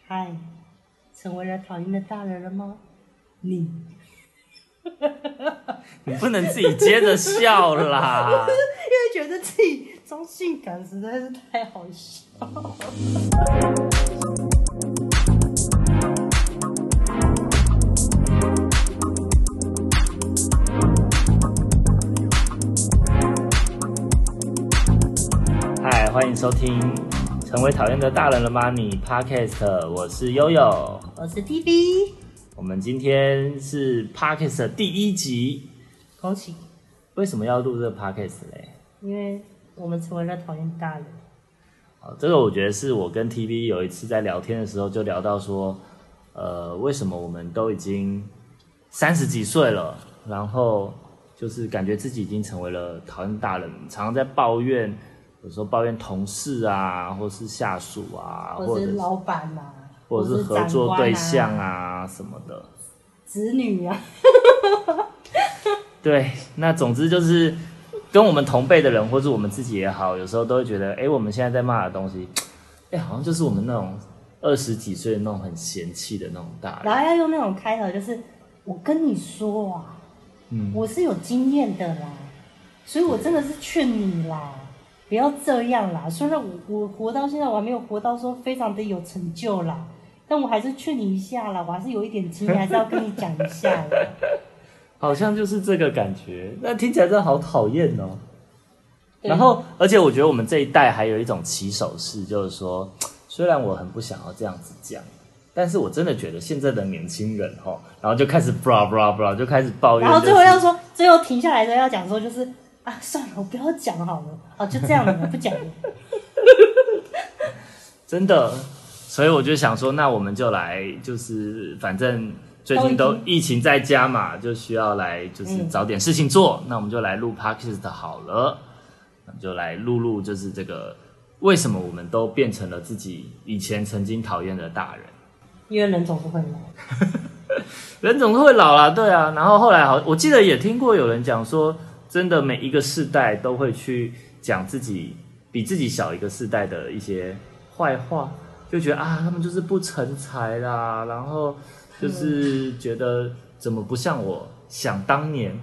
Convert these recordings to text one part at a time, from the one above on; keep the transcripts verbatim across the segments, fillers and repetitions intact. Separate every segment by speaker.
Speaker 1: 嗨，成为了讨厌的大人了吗？你，
Speaker 2: 你不能自己接着笑啦，
Speaker 1: 因为觉得自己装性感实在是太好笑了。
Speaker 2: 嗨，欢迎收听《成为讨厌的大人了吗？你》Podcast， 我是悠悠，
Speaker 1: 我是 T V，
Speaker 2: 我们今天是 Podcast 的第一集，
Speaker 1: 恭喜！
Speaker 2: 为什么要录这个 Podcast 嘞？
Speaker 1: 因为我们成为了讨厌的大人。
Speaker 2: 好，这个我觉得是我跟 T V 有一次在聊天的时候就聊到说，呃，为什么我们都已经三十几岁了，然后就是感觉自己已经成为了讨厌大人，常常在抱怨。有时候抱怨同事啊，或是下属啊，
Speaker 1: 或者是老板啊，
Speaker 2: 或者是合作对象啊什么的，
Speaker 1: 子女啊。
Speaker 2: 对，那总之就是跟我们同辈的人，或是我们自己也好，有时候都会觉得，哎，我们现在在骂的东西，哎，好像就是我们那种二十几岁的那种很嫌弃的那种大人，
Speaker 1: 然后要用那种开头，就是我跟你说啊，嗯，我是有经验的啦，所以我真的是劝你啦。不要这样啦！虽然我我活到现在，我还没有活到说非常的有成就啦，但我还是劝你一下啦，我还是有一点经验，还是要跟你讲一下啦。
Speaker 2: 好像就是这个感觉，那听起来真的好讨厌哦。然后，而且我觉得我们这一代还有一种起手式，就是说，虽然我很不想要这样子讲，但是我真的觉得现在的年轻人齁，然后就开始 blah blah blah 就开始抱怨、就是，
Speaker 1: 然后最后要说，最后停下来的要讲说，就是。啊，算了，我不要讲好了，哦，就这样了，不讲了。
Speaker 2: 真的，所以我就想说，那我们就来，就是反正最近都疫情在家嘛，就需要来，就是找点事情做。嗯、那我们就来录 Podcast 好了，那就来录录，就是这个为什么我们都变成了自己以前曾经讨厌的大人？
Speaker 1: 因为人总是会老，
Speaker 2: 人总是会老啦，对啊。然后后来好，我记得也听过有人讲说。真的每一个世代都会去讲自己比自己小一个世代的一些坏话，就觉得啊，他们就是不成才啦，然后就是觉得怎么不像我想当年，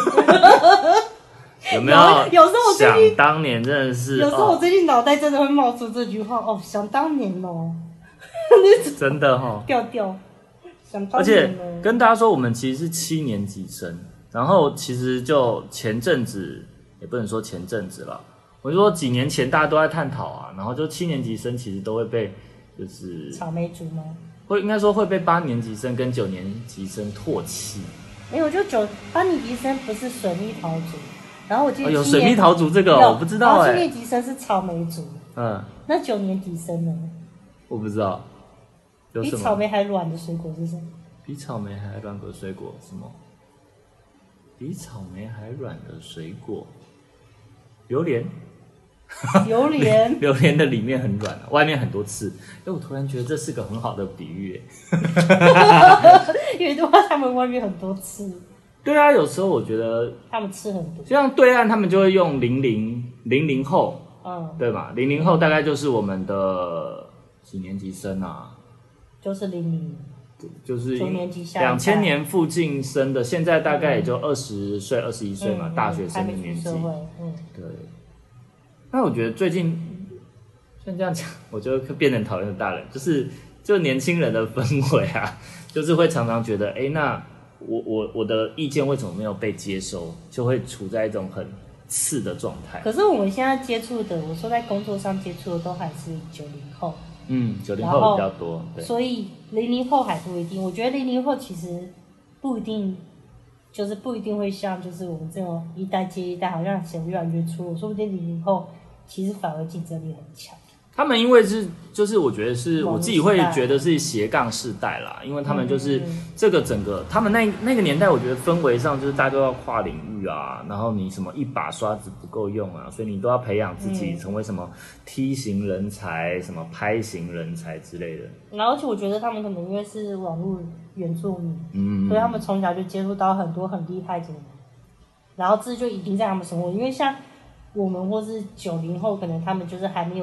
Speaker 2: 有没有？
Speaker 1: 有时候我最近
Speaker 2: 想当年真的是，
Speaker 1: 有时候我最近脑袋真的会冒出这句话哦，想当年哦，
Speaker 2: 真的哦，
Speaker 1: 调调，想当年哦。
Speaker 2: 而且跟大家说，我们其实是七年级生。然后其实就前阵子也不能说前阵子了，我就说几年前大家都在探讨啊，然后就七年级生其实都会被就是
Speaker 1: 草莓族吗？
Speaker 2: 会应该说会被八年级生跟九年级生唾弃。
Speaker 1: 没有，就九八年级生不是水蜜桃族，然后我记得、
Speaker 2: 哦、有水蜜桃族这个、哦、我不知道哎、欸。
Speaker 1: 七年级生是草莓族，嗯，那九年级生呢？
Speaker 2: 我不知道。有什么
Speaker 1: 比草莓还软的水果是什么？
Speaker 2: 比草莓还软的水果什么？比草莓还软的水果，榴莲。
Speaker 1: 榴莲，
Speaker 2: 榴莲的里面很软，外面很多刺。哎，我突然觉得这是个很好的比喻，
Speaker 1: 因为的话，他们外面很多刺。
Speaker 2: 对啊，有时候我觉得
Speaker 1: 他们刺很多。
Speaker 2: 就像对岸，他们就会用零零零零后，
Speaker 1: 嗯，
Speaker 2: 对吧？零零后大概就是我们的几年级生啊？
Speaker 1: 就是零零。
Speaker 2: 就是两千年附近生的，现在大概也就二十岁、二十一岁嘛，嗯、大学生的年纪。
Speaker 1: 嗯，
Speaker 2: 对。那我觉得最近像这样讲，我就变成讨厌的大人，就是就年轻人的氛围啊，就是会常常觉得，哎，那我我我的意见为什么没有被接收，就会处在一种很次的状态。
Speaker 1: 可是我们现在接触的，我说在工作上接触的都还是九零后。
Speaker 2: 嗯，九零后比较多，对，
Speaker 1: 所以零零后还不一定。我觉得零零后其实不一定，就是不一定会像就是我们这种一代接一代，好像显越来越粗鲁。说不定零零后其实反而竞争力很强。
Speaker 2: 他们因为是就是我觉得是我自己会觉得是斜杠世代啦，因为他们就是这个整个他们那那个年代，我觉得氛围上就是大家都要跨领域啊，然后你什么一把刷子不够用啊，所以你都要培养自己成为什么梯型人才、什么拍型人才之类的。
Speaker 1: 然后而且我觉得他们可能因为是网络原住民，嗯，所以他们从小就接触到很多很厉害的人，然后这就已经在他们生活。因为像我们或是九零后，可能他们就是还没有。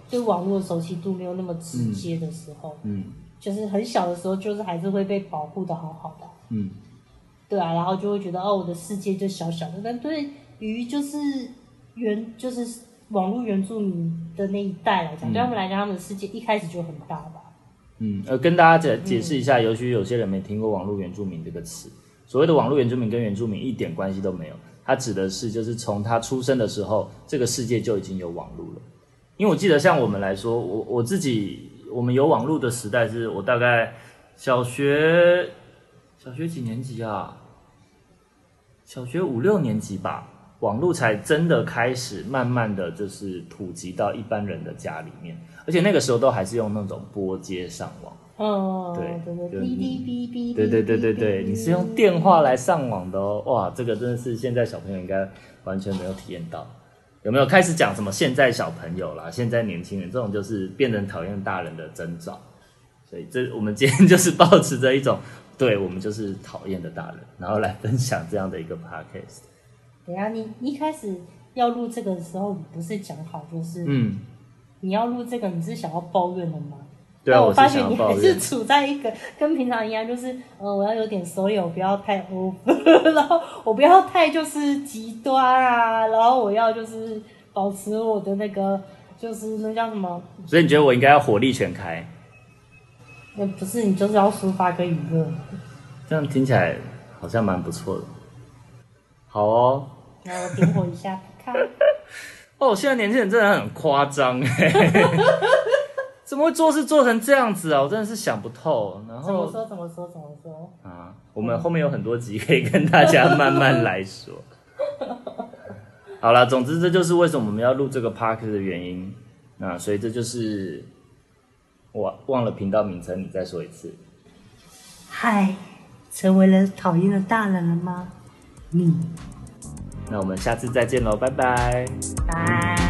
Speaker 1: 对网络的熟悉度没有那么直接的时候，
Speaker 2: 嗯，
Speaker 1: 就是很小的时候，就是还是会被保护的好好的，
Speaker 2: 嗯，
Speaker 1: 对啊，然后就会觉得哦，我的世界就小小的，但对于就是原就是网络原住民的那一代来讲，嗯、对他们来讲，他们的世界一开始就很大吧。
Speaker 2: 嗯，呃，跟大家解解释一下，也许有些人没听过网络原住民这个词。所谓的网络原住民跟原住民一点关系都没有，它指的是就是从他出生的时候，这个世界就已经有网络了。因为我记得像我们来说，我我自己我们有网络的时代是我大概小学小学几年级啊？小学五六年级吧，网络才真的开始慢慢的就是普及到一般人的家里面，而且那个时候都还是用那种拨接上网。
Speaker 1: 哦，
Speaker 2: 对
Speaker 1: 对对，哔哔哔哔，
Speaker 2: 对对对对对，你是用电话来上网的哦，哇，这个真的是现在小朋友应该完全没有体验到。有没有开始讲什么现在小朋友啦，现在年轻人这种就是变成讨厌大人的征兆？所以这我们今天就是抱持着一种，对我们就是讨厌的大人，然后来分享这样的一个 podcast。
Speaker 1: 等一下，你一开始要录这个的时候，你不是讲好就是
Speaker 2: 嗯，
Speaker 1: 你要录这个，你是想要抱怨的吗？
Speaker 2: 对啊，
Speaker 1: 我发现
Speaker 2: 你
Speaker 1: 还是处在一个跟平常一样，就是呃，我要有点收敛，我不要太 over， 然后我不要太就是极端啊，然后我要就是保持我的那个就是那叫什么？
Speaker 2: 所以你觉得我应该要火力全开？
Speaker 1: 那不是，你就是要抒发跟娱乐。
Speaker 2: 这样听起来好像蛮不错的。好哦，
Speaker 1: 那我点火一下，看。
Speaker 2: 哦，现在年轻人真的很夸张哎。怎么会做事做成这样子啊？我真的是想不透。然后
Speaker 1: 怎么说？怎么说？怎么说？
Speaker 2: 啊，我们后面有很多集可以跟大家慢慢来说。好啦，总之这就是为什么我们要录这个 podcast 的原因。那所以这就是我忘了频道名称，你再说一次。
Speaker 1: 嗨，成为了讨厌的大人了吗？你。
Speaker 2: 那我们下次再见喽，拜拜。
Speaker 1: 拜。